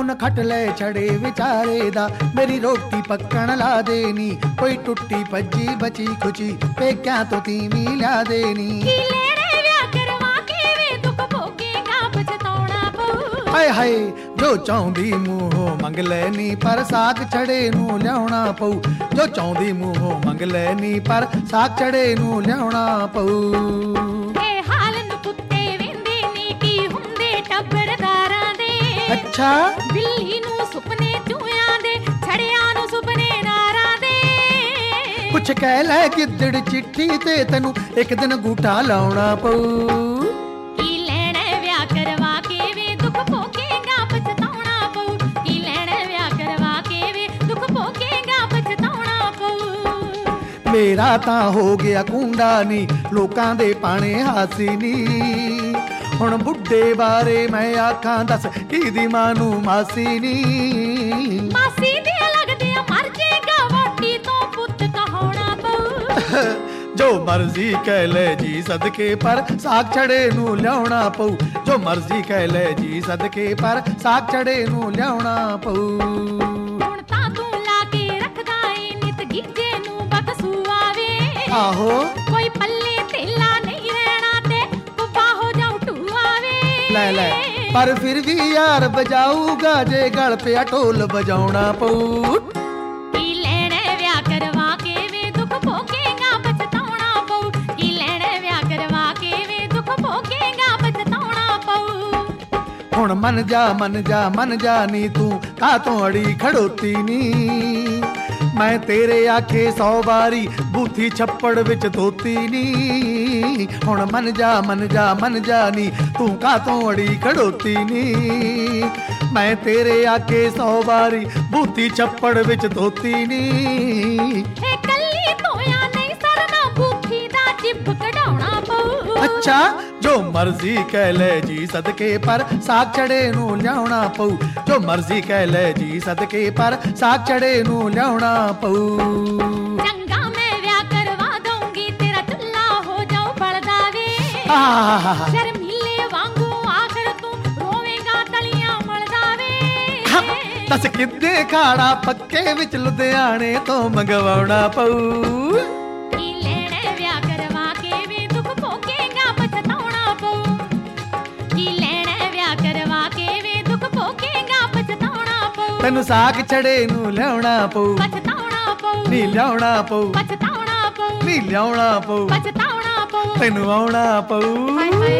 ਨਖਟ ਲੈ ਛੜੇ ਵਿਚਾਰੇ ਦਾ ਮੇਰੀ ਰੋਟੀ ਪੱਕਣ ਲਾ ਦੇਨੀ ਕੋਈ ਟੁੱਟੀ ਭੱਜੀ ਬਚੀ ਖੁਚੀ ਪੇਕਿਆਂ ਤੋਂ ਤੀਵੀਂ ਲਿਆ ਦੇਨੀ ਕੀ ਲੈਣੇ ਵਿਆਹ ਕਰਵਾ ਕੇ ਵੇ ਦੁੱਖ ਭੋਗੇਗਾ ਪਛਤਾਉਣਾ ਪਊ ਹਾਏ ਹਾਏ ਜੋ ਚਾਹੁੰਦੀ ਮੂੰਹੋਂ ਮੰਗ ਲੈਨੀ ਪਰ ਸਾਗ ਛੜੇ ਨੂੰ ਲਿਆਉਣਾ ਪਊ ਜੋ ਚਾਹੁੰਦੀ ਮੂੰਹੋਂ ਮੰਗ ਲੈਨੀ ਪਰ ਸਾਗ ਛੜੇ ਨੂੰ ਲਿਆਉਣਾ ਪਊ ਇਹ ਹਾਲ ਨੂੰ ਕੁੱਤੇ ਵੇਂਦੇ ਨੇ ਕੀ ਹੁੰਦੇ ਟੱਬਰਦਾਰਾਂ ਦੇ ਅੱਛਾ ਬਿੱਲੀ ਨੂੰ ਸੁਪਨੇ ਚੂਹਿਆਂ ਦੇ ਛੜਿਆਂ ਨੂੰ ਸੁਪਨੇ ਨਾਰਾਂ ਦੇ ਕੁਛ ਕਹਿ ਲੈ ਗਿੱਦੜ ਚਿੱਠੀ ਤੇ ਤੈਨੂੰ ਇੱਕ ਦਿਨ ਗੂਠਾ ਲਾਉਣਾ ਪਊ ਕੀ ਲੈਣਾ ਵਿਆਹ ਕਰਵਾ ਕੇ ਵੇ ਦੁੱਖ ਭੋਗੇਗਾ ਪਛਤਾਉਣਾ ਪਊ ਕੀ ਲੈਣਾ ਵਿਆਹ ਕਰਵਾ ਕੇ ਵੇ ਦੁੱਖ ਭੋਗੇਗਾ ਪਛਤਾਉਣਾ ਪਊ ਮੇਰਾ ਤਾਂ ਹੋ ਗਿਆ ਕੁੰਡਾ ਨੀ ਲੋਕਾਂ ਦੇ ਪਾਣੇ ਹਾਸੀ ਨੀ ਹੁਣ ਬੁੱਢੇ ਬਾਰੇ ਮੈਂ ਆਖਾਂ ਦੱਸ ਕਿਹਦੀ ਮਾਂ ਨੂੰ ਮਾਸੀ ਨੀ ਮਾਸੀ ਦੇ ਲੱਗਦੇ ਮਰ ਜੇਗਾ ਵੋਟੀ ਤੋਂ ਪੁੱਤ ਕਹਾਉਣਾ ਪਊ ਜੋ ਮਰਜ਼ੀ ਕਹਿ ਲੈ ਜੀ ਸਦਕੇ ਪਰ ਸਾਗ ਛੜੇ ਨੂੰ ਲਿਆਉਣਾ ਪਊ ਜੋ ਮਰਜ਼ੀ ਕਹਿ ਲੈ ਜੀ ਸਦਕੇ ਪਰ ਸਾਗ ਛੜੇ ਨੂੰ ਲਿਆਉਣਾ ਪਊ ਹੁਣ ਤਾਂ ਤੂੰ ਲਾ ਕੇ ਰੱਖਦਾ ਏ ਨਿਤ ਗੀਜੇ ਨੂੰ ਬਕਸੂ ਆਵੇ ਆਹੋ ਕੋਈ ਪੱਲੇ ਤੇਲਾ ਨਹੀਂ ਰਹਿਣਾ ਤੇ ਕੁੱਬਾ ਹੋ ਜਾਊ ਟੂਆਵੇ ਲੈ ਲੈ ਪਰ ਫਿਰ ਵੀ ਯਾਰ ਬਜਾਊਗਾ ਜੇ ਗਲ ਪਿਆ ਢੋਲ ਵਜਾਉਣਾ ਪਊ ਕੀ ਲੈਣਾ ਵਿਆਹ ਕਰਵਾ ਕੇ ਵੇ ਦੁੱਖ ਭੋਗੇਗਾ ਪਛਤਾਉਣਾ ਪਊ ਕੀ ਲੈਣਾ ਵਿਆਹ ਕਰਵਾ ਕੇ ਵੇ ਦੁੱਖ ਭੋਗੇਗਾ ਪਛਤਾਉਣਾ ਪਊ ਹੁਣ ਮੰਨ ਜਾ ਨੀ ਤੂੰ ਕਾਹਤੋਂ ਅੜੀ ਖੜੋਤੀ ਨੀ ਮੈਂ ਤੇਰੇ ਆਖੇ 100 ਵਾਰੀ ਬੂਥੀ ਛੱਪੜ ਵਿੱਚ ਧੋਤੀ ਨੀ ਹੁਣ ਮੰਨ ਜਾ ਨੀ ਤੂੰ ਕਾਹਤੋਂ ਅੜੀ ਖੜੋਤੀ ਨੀ ਮੈਂ ਤੇਰੇ ਆਖੇ 100 ਵਾਰੀ ਬੂਥੀ ਛੱਪੜ ਵਿੱਚ ਧੋਤੀ ਨੀ ਇਹ ਕੱਲੀ ਧੋਇਆ ਨਹੀਂ ਸਰਨਾ ਬੂਥੀ ਦਾ ਜਿੱਬ ਕਢਾਉਣਾ ਪਊ ਅੱਛਾ ਜੋ ਮਰਜ਼ੀ ਕਹਿ ਲੈ ਜੀ ਸਦਕੇ ਪਰ ਸਾਗ ਛੜੇ ਨੂੰ ਲਿਆਉਣਾ ਪਊ ਜੋ ਮਰਜ਼ੀ ਕਹਿ ਲੈ ਜੀ ਸਦਕੇ ਪਰ ਸਾਗ ਛੜੇ ਨੂੰ ਲਿਆਉਣਾ ਪਊ ਚੰਗਾ ਮੈਂ ਵਿਆਹ ਕਰਵਾ ਦਊਂਗੀ ਤੇਰਾ ਚੁੱਲ੍ਹਾ ਹੋ ਜਾਊ ਬਲਦਾ ਵੇ ਆਹ ਸ਼ਰਮੀਲੇ ਵਾਂਗੂ ਆਖਰ ਤੂੰ ਰੋਵੇਂਗਾ ਤਲੀਆਂ ਮਲਦਾ ਵੇ ਦੱਸ ਕਿੱਦੇ ਖਾੜਾ ਪੱਕੇ ਵਿੱਚ ਲੁਧਿਆਣੇ ਤੋਂ ਮੰਗਵਾਉਣਾ ਪਊ ਕੀ ਲੈਣਾ ਵਿਆਹ ਕਰਵਾ ਕੇ ਵੇ ਦੁੱਖ ਭੋਗੇਗਾ ਪਛਤਾਉਣਾ ਪਊ ਕੀ ਲੈਣਾ ਵਿਆਹ ਕਰਵਾ ਕੇ ਵੇ ਦੁੱਖ ਭੋਗੇਗਾ ਪਛਤਾਉਣਾ ਪਊ ਤੈਨੂੰ ਸਾਗ ਛੜੇ ਨੂੰ ਲਿਆਉਣਾ ਪਊ ਪਛਤਾਉਣਾ ਪਊ ਨੀ ਲਿਆਉਣਾ ਪਊ ਪਛਤਾਉਣਾ ਪਊ ਨੀ ਲਿਆਉਣਾ ਪਊ ਪਛਤਾਉਣਾ ਪਊ ਤੈਨੂੰ ਆਉਣਾ ਪਊ ਹਾਏ ਹਾਏ